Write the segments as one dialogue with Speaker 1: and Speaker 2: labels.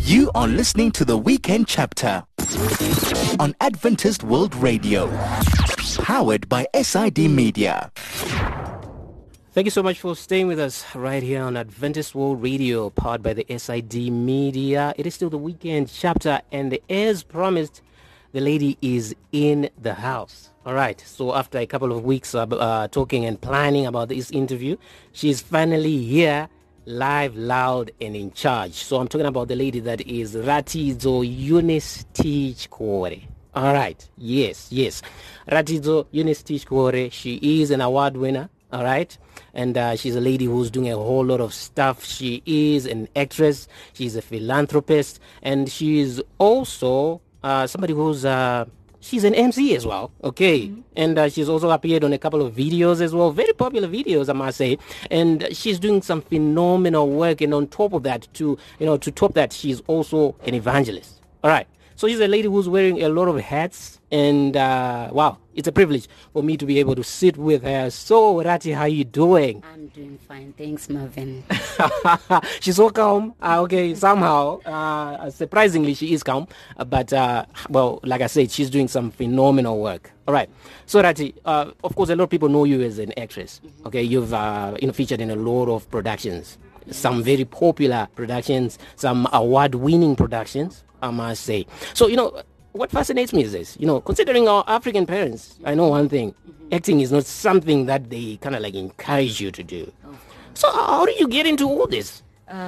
Speaker 1: You are listening to The Weekend Chapter on Adventist World Radio, powered by SID Media.
Speaker 2: Thank you so much for staying with us right here on Adventist World Radio, powered by the SID Media. It is still The Weekend Chapter, and as promised, the lady is in the house. All right, so after a couple of weeks of talking and planning about this interview, she's finally here, live, loud, and in charge. So I'm talking about the lady that is Ratidzo Eunice T. Chikwore. All right, yes. Ratidzo Eunice T. Chikwore, she is an award winner. All right. And she's a lady who's doing a whole lot of stuff. She is an actress. She's a philanthropist. And she's also somebody who's... she's an MC as well. Okay. Mm-hmm. And she's also appeared on a couple of videos as well. Very popular videos, I must say. And she's doing some phenomenal work. And on top of that, to top that, she's also an evangelist. All right. So she's a lady who's wearing a lot of hats, and wow, it's a privilege for me to be able to sit with her. So, Rati, how you doing?
Speaker 3: I'm doing fine, thanks, Marvin.
Speaker 2: She's so calm. Okay, somehow, surprisingly, she is calm. But, well, like I said, she's doing some phenomenal work. All right. So, Rati, of course, a lot of people know you as an actress. Mm-hmm. Okay, you've featured in a lot of productions, some very popular productions, some award-winning productions, I must say. So, what fascinates me is this, considering our African parents, I know one thing, acting is not something that they kind of like encourage you to do. So how do you get into all this?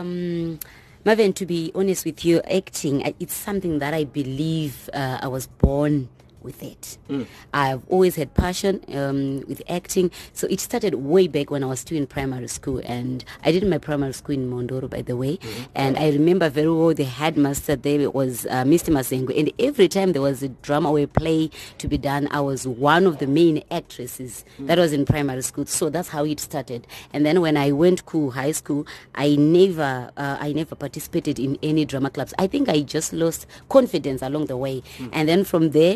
Speaker 3: Marvin, to be honest with you, acting, it's something that I believe I was born with it. I've always had passion with acting. So it started way back when I was still in primary school, and I did my primary school in Mondoro, by the way. Mm-hmm. And I remember very well the headmaster there was Mr. Masengo, and every time there was a drama or a play to be done, I was one of the main actresses that was in primary school. So that's how it started. And then when I went to high school, I never participated in any drama clubs. I think I just lost confidence along the way. And then from there,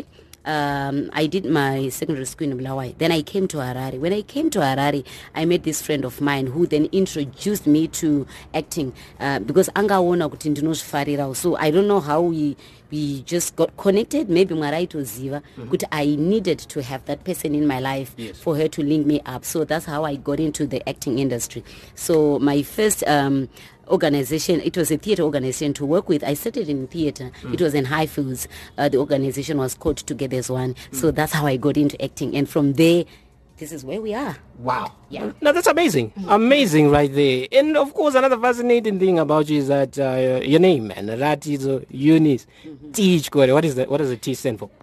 Speaker 3: I did my secondary school in Bulawayo. Then I came to Harare. When I came to Harare, I met this friend of mine who then introduced me to acting because angaona kuti ndinozvifarira. So I don't know how we just got connected. Maybe Maraito Ziva, but I needed to have that person in my life for her to link me up. So that's how I got into the acting industry. So my first organization, it was a theater organization to work with. I started in theater. It was in Highfields. The organization was called Together as One. So that's how I got into acting. And from there, this is where we are.
Speaker 2: Wow. Yeah. Now that's amazing. Amazing right there. And of course, another fascinating thing about you is that your name, man, Ratidzo Eunice T. Chikwore. What does the T stand for?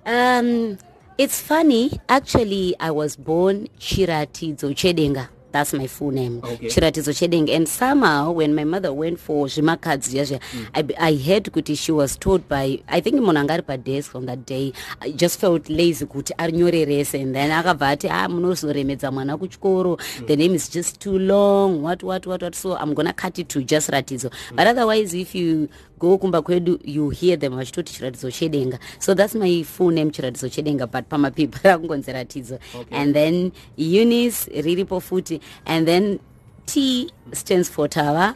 Speaker 3: It's funny. Actually, I was born Chiratidzo Chedenga. That's my full name, Chiratidzo Chedeng. And somehow, when my mother went for Shimakadzi, I heard kuti she was told by, I think Monangari Pades from that day, I just felt lazy kuti arnyorerese, and then akavati munosoremedza mwana kuchikoro, the name is just too long, what, so I'm gonna cut it to just Ratidzo. But otherwise, if you go kumba kwedu, you hear them vachitoti Chiratidzo Chedenga. So that's my full name, Chiratidzo Chedenga, but pama people akungonzi Ratidzo. And then Eunice Riripo Futi, and then T stands for Tawa.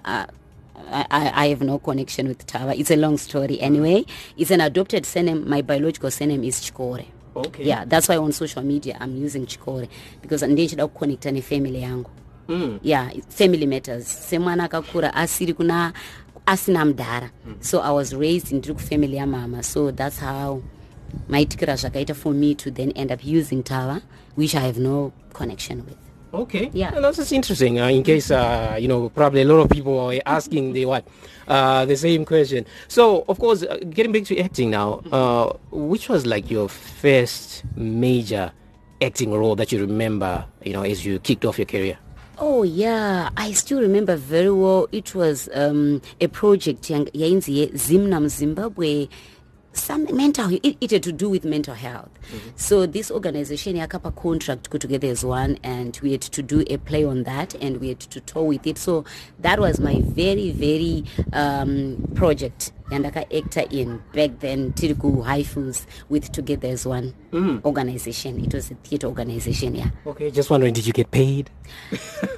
Speaker 3: I have no connection with Tawa. It's a long story. Anyway, it's an adopted surname. My biological surname is Chikwore.
Speaker 2: Okay.
Speaker 3: Yeah, that's why on social media I'm using Chikwore, because ndinchida kuconnecta nefamily yangu. Yeah, family matters. Semwana akakura asiri kuna asina mdara. So I was raised in family ya mama. So that's how my tikira zvakaita for me to then end up using Tawa, which I have no connection with.
Speaker 2: Okay.
Speaker 3: Yeah.
Speaker 2: No, that's interesting. In case, probably a lot of people are asking the same question. So, of course, getting back to acting now, which was like your first major acting role that you remember, as you kicked off your career?
Speaker 3: Oh, yeah. I still remember very well. It was a project, Yainzi Zimnam Zimbabwe. Some mental, it had to do with mental health. So this organization yakapa contract go together as one, and we had to do a play on that, and we had to tour with it. So that was my very, very project. Yandaka actor in back then Tiriku Highfields with Together as One organization. It was a theater organization, yeah.
Speaker 2: Okay, just wondering, did you get paid?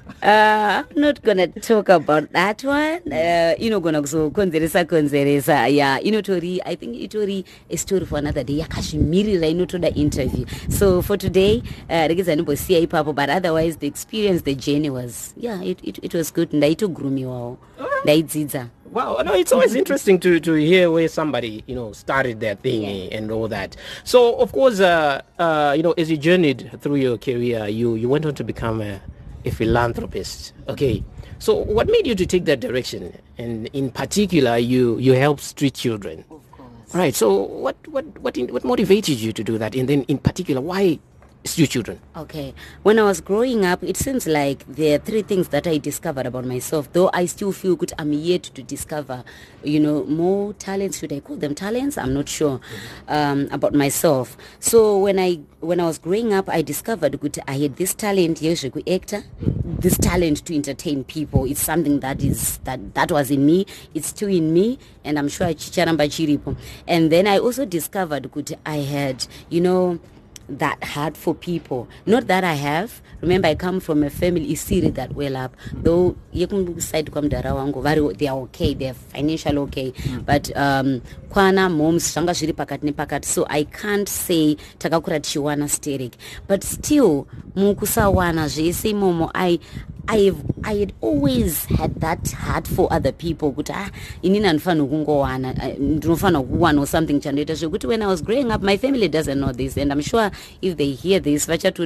Speaker 3: I'm not gonna talk about that one. Gonna konzeresa. Yeah, Tori. I think itori a story for another day. Yakashimiri inotoda interview. So for today, but otherwise the experience, the journey was it was good. Ndaito grumi wao. Ndaidzidza.
Speaker 2: Wow, no, it's always interesting to hear where somebody, started their thing and all that. So, of course, as you journeyed through your career, you went on to become a philanthropist. Okay. So, what made you to take that direction? And in particular, you help street children.
Speaker 3: Of course.
Speaker 2: Right. So, what motivated you to do that? And then, in particular, why street children?
Speaker 3: Okay. When I was growing up, it seems like there are three things that I discovered about myself, though I still feel good. I'm yet to discover, more talents. Should I call them talents? I'm not sure about myself. So when I was growing up, I discovered good. I had this talent, actor, this talent to entertain people. It's something that was in me. It's still in me, and I'm sure chicharamba chiripo. And then I also discovered good. I had, that heart for people. Not that I have. Remember, I come from a family isiri that well up. Though side they are okay, they're financially okay. But kwana moms shanga shiri pakat. So I can't say takakura chiwana steric. But still mukusawana jese momo I had always had that heart for other people. Inina nfano kungowana, nfano kuwana or something chaneta. So when I was growing up, my family doesn't know this, and I'm sure if they hear this,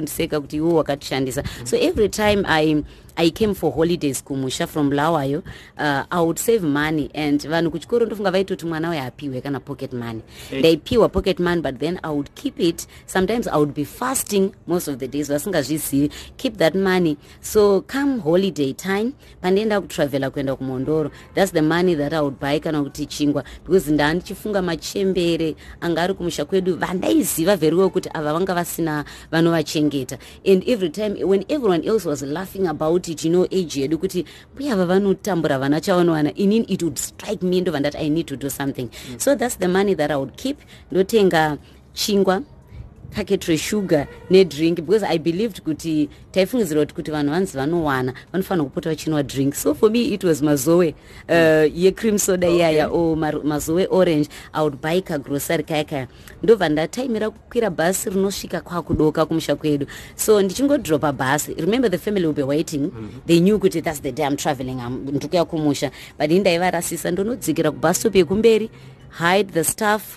Speaker 3: so every time I came for holidays kumusha from Bulawayo, I would save money, and vanhu kuchikoro ndofunga vaitoti mwana we apiwe kana pocket money. They piwa pocket money, but then I would keep it. Sometimes I would be fasting most of the days. Keep that money. So come holiday time, pandenda kutravela kwenda kumondoro. That's the money that I would buy kana kuti chingwa, because ndandichifunga machembere angari kumusha kwedu vandaiziva very well kuti ava vanga vasina vanovachengeta. And every time when everyone else was laughing about it, age yedu kuti mbuya ava vanotambura vana chavanowana, it would strike me ndo that I need to do something. So that's the money that I would keep. Ndotenga chingwa, packetry sugar ne drink, because I believed kuti taifungidzira kuti vanhu vanzi vanowana vanofanira kupota vachinwa drink. So for me it was mazoe ye cream soda yaya or mazoe orange. I would buy ka grocery kaya ndobva ndataimira kukwira bhazi rinosvika kwakudoka kumusha kwedu. So ndichingodropa bhazi, remember the family will be waiting. They knew kuti that's the day I'm traveling, ndikuya kumusha. But indaivarasisa ndonodzikira kubus stop yekumberi, hide the staff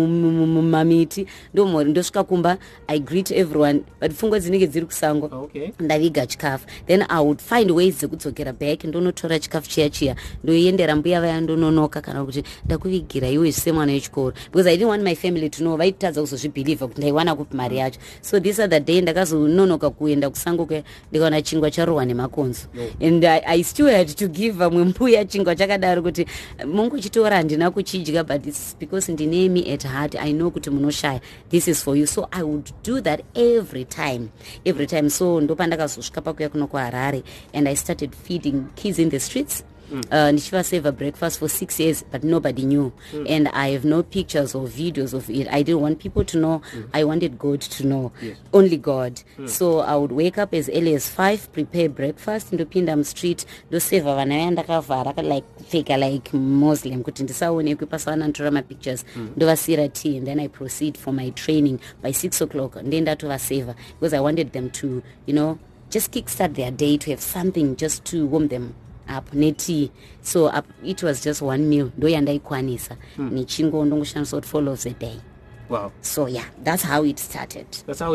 Speaker 3: mamiti ndomori ndosvika kumba. I greet everyone, but pfungwa dzinenge dziri kusango ndaviga chikafu. Then I would find ways dzekudzokera back ndonotora chikafu chiya ndoendera mbuya vaya ndononoka kana kuti ndakuvigira iwe zvise mwana wechikoro, because I didn't want my family to know. Vaitadza kuzozvibhelievha kuti ndaiwana kupi mari yacho. So this other day ndakazononoka kuenda kusango ndikaona chingwa charohwa nemakonzo, and I still had to give vamwe mbuya chingwa chakadaro kuti mungochitora handina kuchidya, but it's because ndine me at heart. I know kuti munoshaya, this is for you. So I would do that every time. So ndopandakazosvika pakuya kuno kuHarare, and I started feeding kids in the streets. Nichivaseva breakfast for 6 years, but nobody knew. And I have no pictures or videos of it. I didn't want people to know. I wanted God to know. Only God. So I would wake up as early as 5, prepare breakfast in the Pindam street, do seva vanayanda kavara like fake like Muslim kuti ndisaone kupasawana ntora my pictures, do vasira tea, and then I proceed for my training by 6 o'clock. And then that was seva, because I wanted them to, just kickstart their day, to have something just to warm them up neti. So it was just one meal ndoyandaikwanisa nichingo ndongoshandisa kuti follows a day.
Speaker 2: Wow.
Speaker 3: So yeah, that's how it started.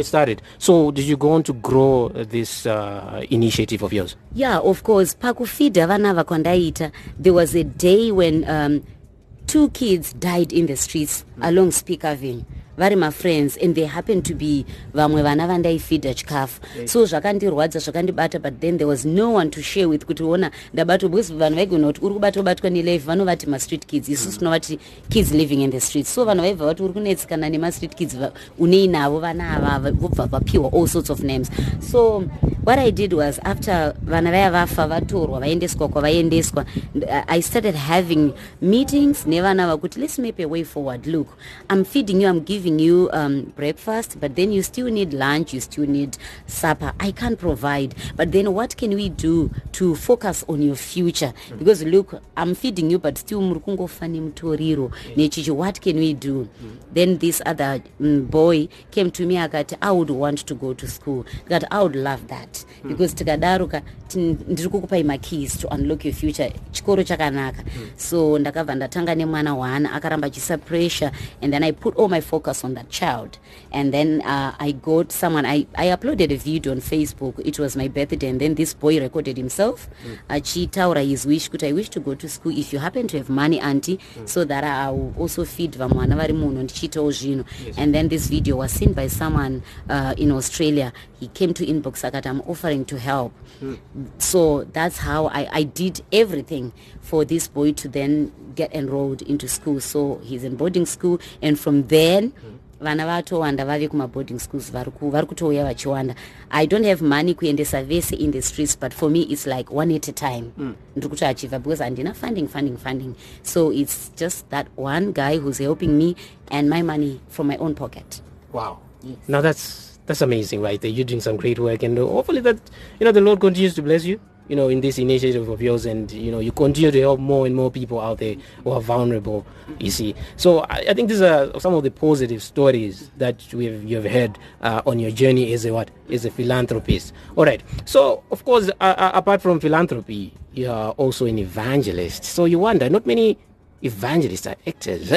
Speaker 2: So did you go on to grow this initiative of yours?
Speaker 3: Yeah, of course. Pakufida vana vakwandaita, there was a day when 2 kids died in the streets along Speak Avenue. Vari my friends, and they happened to be vamwe vana vandaifida chikafu. So zvakandirwadza zvakandibata, but then there was no one to share with kuti ona ndabatwa, because vanhu vaigona kuti uri kubatwa nelife vanovati ma-street kids, isusu tinovati kids living in the streets. So vanhu vaibva vati uri kunetsikana nema-street kids unei navo vana ava vobva vapiwa all sorts of names. So what I did was, after vana vaya vafa vatorwa vaendeswa kwavaendeswa, I started having meetings nevana vakuti, let's make a way forward. Look, I'm feeding you, I'm giving you breakfast, but then you still need lunch, you still need supper. I can't provide, but then what can we do to focus on your future? Because look, I'm feeding you, but still murikungofani mutoriro nechichi. What can we do? Then this other boy came to me, akati, I would want to go to school. That I would love that, because tikadaruka ndiri kukupai my keys to unlock your future, chikoro chakanaka. So ndakabva ndatanga nemwana waana akaramba achisa pressure, and then I put all my focus on that child. And then I got someone, I uploaded a video on Facebook. It was my birthday, and then this boy recorded himself achitaura his wish kuti, I wish to go to school. If you happen to have money, auntie, so that I will also feed vamwana vari muno ndichitawo zvino. And then this video was seen by someone in Australia. He came to inbox akati, I'm offering to help. So that's how I did everything for this boy to then get enrolled into school. So he's in boarding school, and from then vana vatowanda vave kuma boarding schools vari kutouya vachiwanda. I don't have money kuendesa vese in the streets, but for me it's like one at a time ndiri kutoachieva, because handina funding. So it's just that one guy who's helping me, and my money from my own pocket.
Speaker 2: Wow.
Speaker 3: Yes.
Speaker 2: Now that's amazing, right there. You're doing some great work, and hopefully that, the Lord continues to bless you, in this initiative of yours, and you continue to help more and more people out there who are vulnerable, you see. So I think these are some of the positive stories that you've heard on your journey as a philanthropist. All right. So of course, apart from philanthropy, you are also an evangelist. So you wonder, not many evangelists are actors.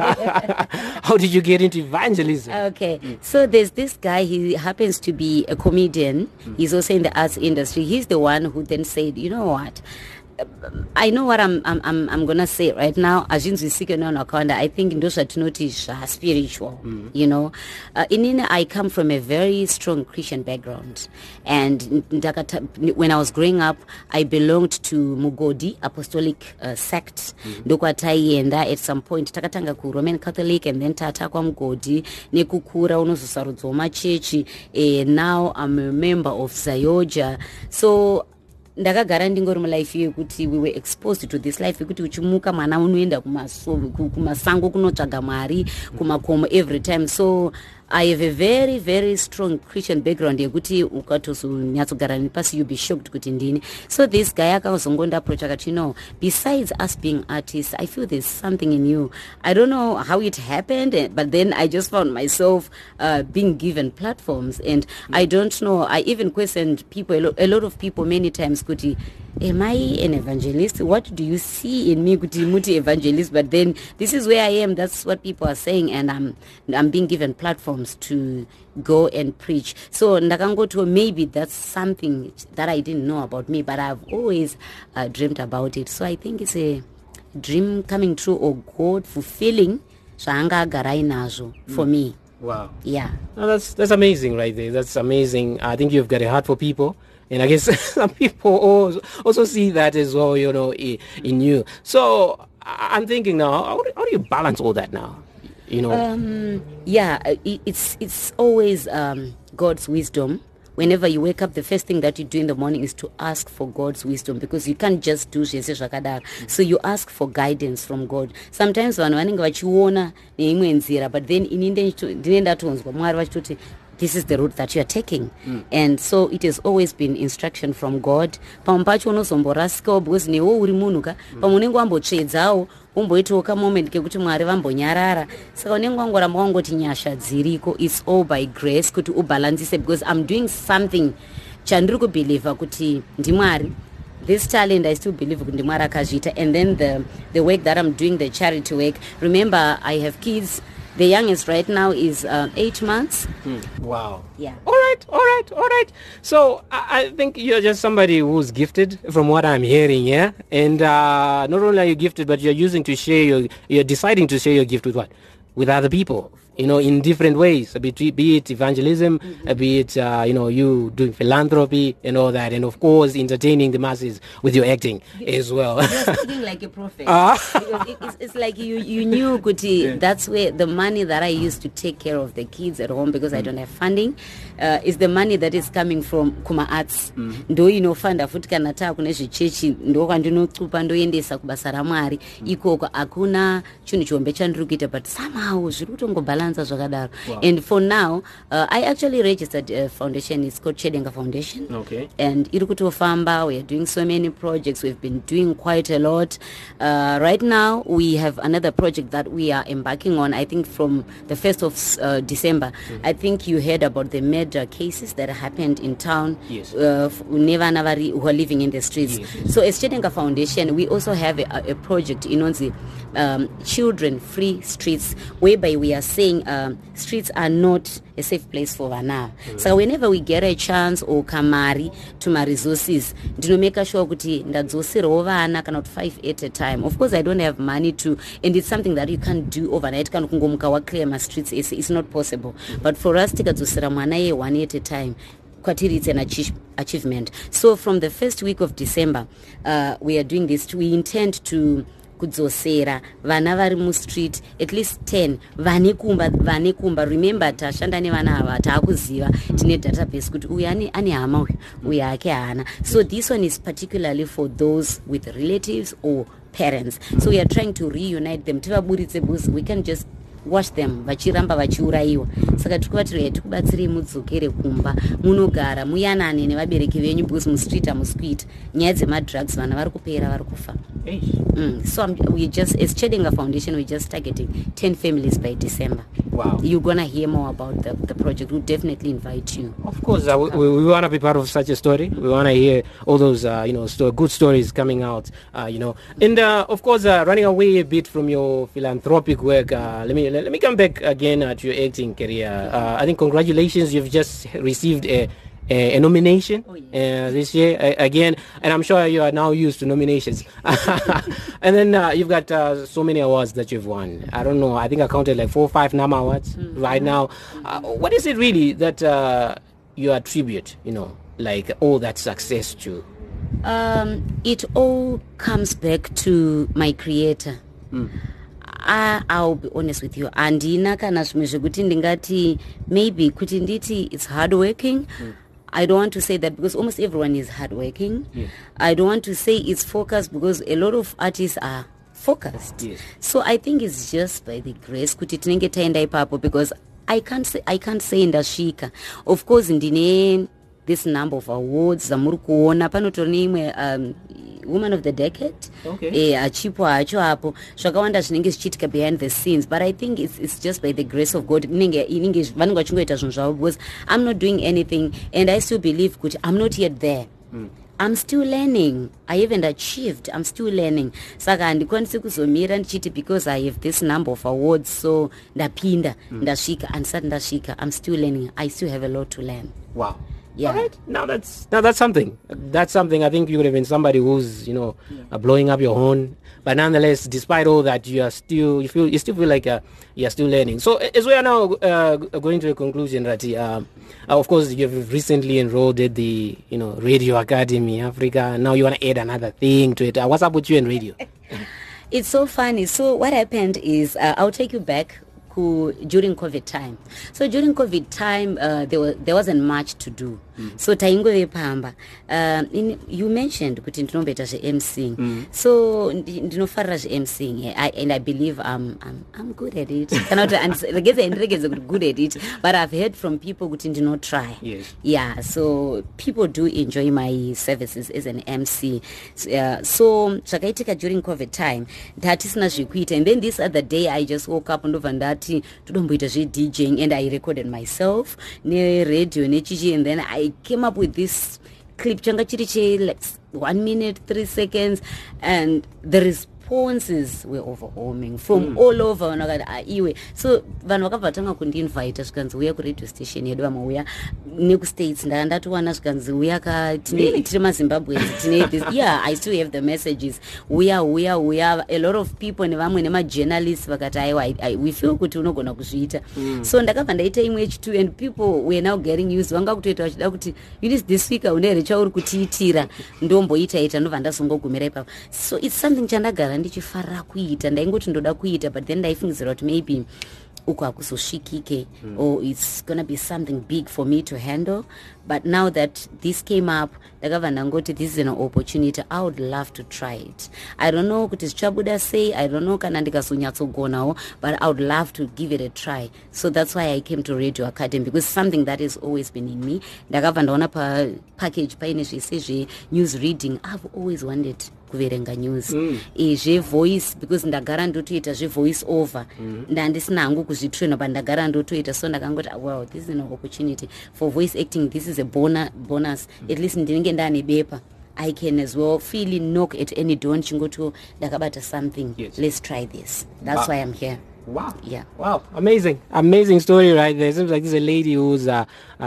Speaker 2: How did you get into evangelism?
Speaker 3: Okay, so there's this guy, he happens to be a comedian. He's also in the arts industry. He's the one who then said, you know what, I know what I'm gonna say right now. I think in those are spiritual, Inina, I come from a very strong Christian background, and when I was growing up, I belonged to Mugodi Apostolic sect. And at some point takatanga ku Roman Catholic, and then tata kwa Mugodi nekukura unozosarudzwa machechi. Now I'm a member of Zayoja. So ndakagara ndingori mulife yekuti we were exposed to this life yekuti uchimuka mwana unoenda kumasango kunotsvaga Mwari, kumakomo every time. So I have a very, very strong Christian background yekuti ukatozonyatsogara nepasi you'll be shocked kuti ndini. So this guy akazongonda approach akati, besides us being artists, I feel there's something in you. I don't know how it happened, but then I just found myself being given platforms, and I don't know, I even questioned people, a lot of people many times, kuti, am I an evangelist? What do you see in me, kuti muti evangelist? But then this is where I am. That's what people are saying, and I'm being given platforms to go and preach. So ndakangoto, maybe that's something that I didn't know about me, but I've always dreamt about it. So I think it's a dream coming true, or God fulfilling zvaangagara inazo for me.
Speaker 2: Wow.
Speaker 3: Yeah.
Speaker 2: No, that's amazing right there. That's amazing. I think you've got a heart for people. And I guess some people also see that as well, in you. So I'm thinking now, how do you balance all that now?
Speaker 3: It's always God's wisdom. Whenever you wake up, the first thing that you do in the morning is to ask for God's wisdom, because you can't just do zvakadaro. So you ask for guidance from God. Sometimes vanhu vanenge vachiona neimwe nzira, but then ndinenda tonzwa Mwari vachitoti, this is the route that you are taking. And so it has always been instruction from God. Pamwe pacho unozomborasikawo, because newo uri munhu ka, pamwe unenge wambotsvedzawo umboitawo kamoment kekuti Mwari vambonyarara. Saka unenge wangoramba wangoti nyasha dziriko. It's all by grace kuti ubalancise, because I'm doing something chandiri kubelieve kuti ndimwari. This talent, I still believe kuti ndimwari akazviita. And then the work that I'm doing, the charity work. Remember, I have kids. The youngest right now is 8 months.
Speaker 2: Wow.
Speaker 3: Yeah.
Speaker 2: All right. So I think you're just somebody who's gifted, from what I'm hearing, yeah? And not only are you gifted, but you're deciding to share your gift with what? With other people. in different ways, be it evangelism, be it, you doing philanthropy and all that, and of course, entertaining the masses with your acting as well.
Speaker 3: You're speaking like a prophet. Because it's like you knew, Kuti, that's where the money that I used to take care of the kids at home, because I don't have funding, is the money that is coming from Kuma Arts. Ndo inofanda futi kana taa kune zvichechi ndo kwandinotsupa ndoendesa kubasa raMwari. Ikoko akuna chinhu chihombe chandiri kuita, but somehow zviri kutongobalansa zvakadaro. And for now, I actually registered a foundation. It's called Chedenga Foundation.
Speaker 2: Okay.
Speaker 3: And iri kutofamba. We are doing so many projects. We've been doing quite a lot. Right now, we have another project that we are embarking on, I think from the 1st of December. I think you heard about the murder cases that happened in town.
Speaker 2: Yes.
Speaker 3: Who are living in the streets. Yes. So as Chedenga Foundation, we also have a project in Onzi, Children Free Streets, whereby we are saying streets are not a safe place for vana. So whenever we get a chance or kamari to my resources, make sure kuti ndadzoserawo vana kana 5 at a time. Of course, I don't have money to, and it's something that you can't do overnight. Kana kungomuka wa clear my streets, it's not possible. But for us, tikadzosera mwana ye 1 at a time. It's an achievement. So from the first week of December, we are doing this. We intend to kudzosera vana vari mu street at least 10 vane kumba. Remember, tashanda nevana ava taakuziva tine database kuti uyu ane hama uyu ake haana. So this one is particularly for those with relatives or parents. So we are trying to reunite them. Tivaburitse because we can just watch them vachiramba vachiuraiwa. Saka tikuvatiri tikubatsirei mudzokere kumba munogara muyanane nevabereki venyu because mustreet hamusikuita nyaya dzemadrugs vana vari kupera vari kufa. So we just, as Chedenga Foundation, we're just targeting 10 families by December.
Speaker 2: Wow.
Speaker 3: You're going to hear more about the project. We'll definitely invite you.
Speaker 2: Of course, we want to be part of such a story. We want to hear all those, good stories coming out, And, of course, running away a bit from your philanthropic work, let me come back again to your acting career. I think congratulations, you've just received a nomination this year again, and I'm sure you are now used to nominations. And then you've got so many awards that you've won. I don't know, I think I counted like 4 or 5 NAMA awards right now. What is it really that you attribute, like all that success to?
Speaker 3: It all comes back to my creator. I'll be honest with you. Andina kana zvimwe zvekuti ndingati maybe kuti nditi it's hardworking. I don't want to say that because almost everyone is hardworking. I don't want to say it's focused because a lot of artists are focused. So I think it's just by the grace kuti tinenge taenda ipapo, because I can't say ndasvika. Of course ndine this number of awards zamuri kuona panotori neimwe Woman of the Decade. Achipo hacho hapo zvakawanda zvinenge zvichiitika behind the scenes, but I think it's just by the grace of God vanenge vachingoita zvinhu zvavo, because I'm not doing anything and I still believe kuti I'm not yet there. I'm still learning. I haven't achieved. I'm still learning. Saka handikwanisi kuzomira ndichiti because I have this number of awards so ndapinda ndasvika andisati ndasvika. I'm still learning. I still have a lot to learn.
Speaker 2: Wow.
Speaker 3: Yeah.
Speaker 2: All right. Now that's something. That's something. I think you would have been somebody who's blowing up your horn, but nonetheless, despite all that, you still feel like you're still learning. So as we are now going to a conclusion, Rati, of course you've recently enrolled at the Radio Academy Africa. Now you want to add another thing to it. What's up with you and radio?
Speaker 3: It's so funny. So what happened is I'll take you back during COVID time. So during COVID time, there wasn't much to do. So taingove pamba. You mentioned kuti ndinombeta zve-emceeing. So ndinofarira zve-emceeing, and I believe I'm good at it. Cannot good at it, but I've heard from people kuti ndino try.
Speaker 2: Yes.
Speaker 3: Yeah, so people do enjoy my services as an MC. So zvakaitika during COVID time, ndatisina zvekuita, and then this other day I just woke up ndobva ndati todomboita zve-DJing, and I recorded myself ne radio nechichi, and then I came up with this clip changa chiri che like 1 minute 3 seconds, and the response responses were overwhelming from all over. So vanhu vakabva kundinvita zvikanzi uya kuradio station yedu vamauya nekustates ndatowana zvikanzi uya tiri mazimbabweans tine this. Yeah, I still have the messages. Uya a lot of people nevamwe nemajournalists vakati aiwa we feel kuti unogona kuzviita. So ndakabva ndaita imwe yechitu and people were now getting used. Vanga kutoita vachida kuti this week une here chauri kutiitira ndomboita ndobva ndazongogumira ipapo. So it's something chandagara ndichifarira kuita, ndaingoti ndoda kuita, but then ndaifungidzira kuti maybe uko hakusosvikike or it's gonna be something big for me to handle. But now that this came up, ndakabva ndangoti this is an opportunity. I would love to try it. I don't know kuti zvichabuda sei, I don't know kana ndikazonyatsogonawo, but I would love to give it a try. So that's why I came to Radio Academy, because something that has always been in me. Ndakabva ndaona package paine zvese news reading. I've always wanted kuverenga news zvevoice, because ndagara ndotoita zvevoice over ndandisina hangu kuzvitraina, but ndagara ndotoita. So ndakangoti wow, this is an opportunity for voice acting. This is a bonus. At least ndinenge ndane bepa, I can as well freely knock at any door chingoto ndakabata something. Yes. Let's try this. That's why I'm here.
Speaker 2: Wow.
Speaker 3: Yeah.
Speaker 2: Wow. Amazing story right there. It seems like this is a lady who's a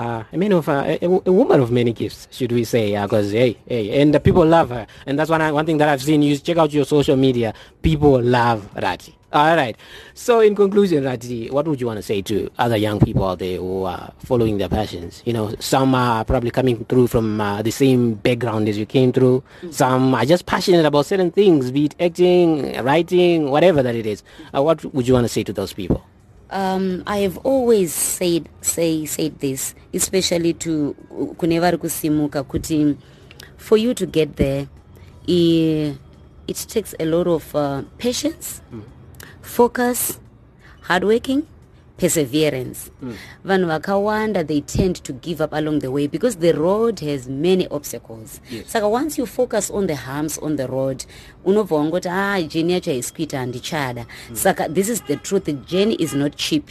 Speaker 2: woman of many gifts, should we say? Because and the people love her, and that's one thing that I've seen. You check out your social media, people love Rati. All right. So in conclusion, Rati, what would you want to say to other young people out there who are following their passions? You know, some are probably coming through from the same background as you came through. Some are just passionate about certain things, be it acting, writing, whatever that it is. What would you want to say to those people?
Speaker 3: I have always said this, especially to kunevari kusimuka, kuti for you to get there, it takes a lot of patience, focus, hardworking, perseverance. Vanhu vakawanda, they tend to give up along the way because the road has many obstacles. Yes. Saka once you focus on the humps on the road, unobva wangoti journey yacho haisikuita handichada. Saka this is the truth, the journey is not cheap.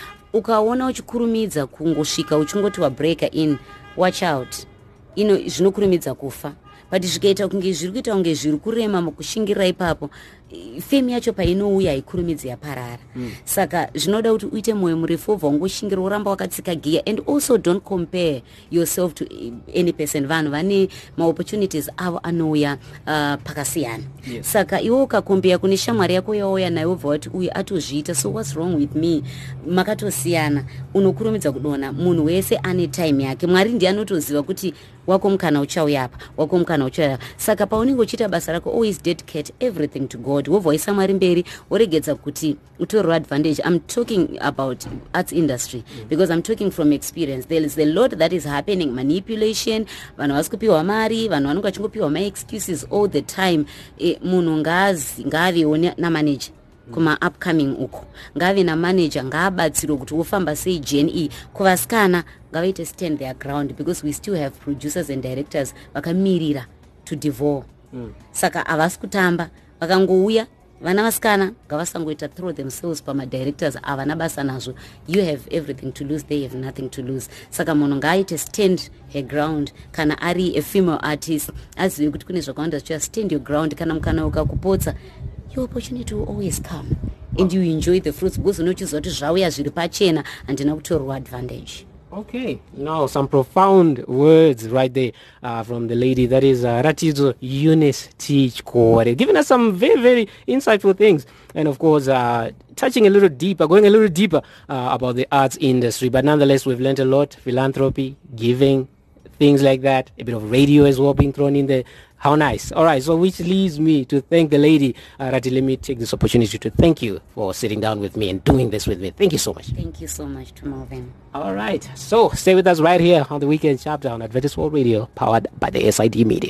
Speaker 3: Ukaona uchikurumidza kungosvika uchingoti wabreaka in, watch out. Zvinokurumidza kufa. But zvikaita kunge zviri kuita kunge zviri kurema mukushingirira ipapo, fame yacho painouya haikurumidzi yaparara. Saka zvinoda kuti uite mwoyo murefu wobva wangoshingira uramba wakatsika gear, and also don't compare yourself to any person. Vanhu vane maopportunities avo anouya pakasiyana. Yes. Saka iwe ukakombea kune shamwari yako yauya nayo wobva wati uyu atozviita, so what's wrong with me, makatosiyana, unokurumidza kudona. Munhu wese ane time yake. Mwari ndiye anotoziva kuti wako mukana uchauya apa, wako mukana uchauya apa. Saka paunenge uchiita basa rako, always dedicate everything to God. Wobva waisa Mwari mberi, woregedza kuti utorwe advantage. I'm talking about arts industry because I'm talking from experience. There is a lot that is happening, manipulation, vanhu vasikupiwa mari, vanhu vanenge vachingopiwa my excuses all the time. Munhu ngaavewo namanager kuma upcoming uko, ngave namanager, ngaabatsirwe kuti wofamba sei JNE. Kuvasikana ngavaite stand their ground, because we still have producers and directors vakamirira to devour. Saka havasi kutamba, vakangouya vana vasikana ngavasangoita throw themselves pamadirectors havana basa nazvo. You have everything to lose, they have nothing to lose. Saka munhu ngaaite stand her ground. Kana ari a female artist azive kuti kune zvakawanda zvichia, stand your ground. Kana mukana ukakupotsa, your opportunity will always come, and you enjoy the fruits, because unochiziva kuti zvauya zviri pachena handina kutorwa advantage.
Speaker 2: Okay, now some profound words right there from the lady that is Ratidzo Eunice T. Chikore, giving us some very, very insightful things, and of course touching a little deeper, going a little deeper about the arts industry. But nonetheless, we've learned a lot: philanthropy, giving, things like that, a bit of radio as well being thrown in there. How nice. All right, so which leads me to thank the lady. Rati, let me take this opportunity to thank you for sitting down with me and doing this with me. Thank you so much.
Speaker 3: Thank you so much, Marvin.
Speaker 2: All right, so stay with us right here on the Weekend Chapter on Adventist World Radio, powered by the SID Media.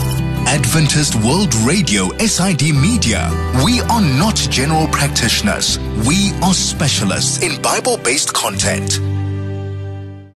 Speaker 1: Adventist World Radio, SID Media. We are not general practitioners. We are specialists in Bible-based content.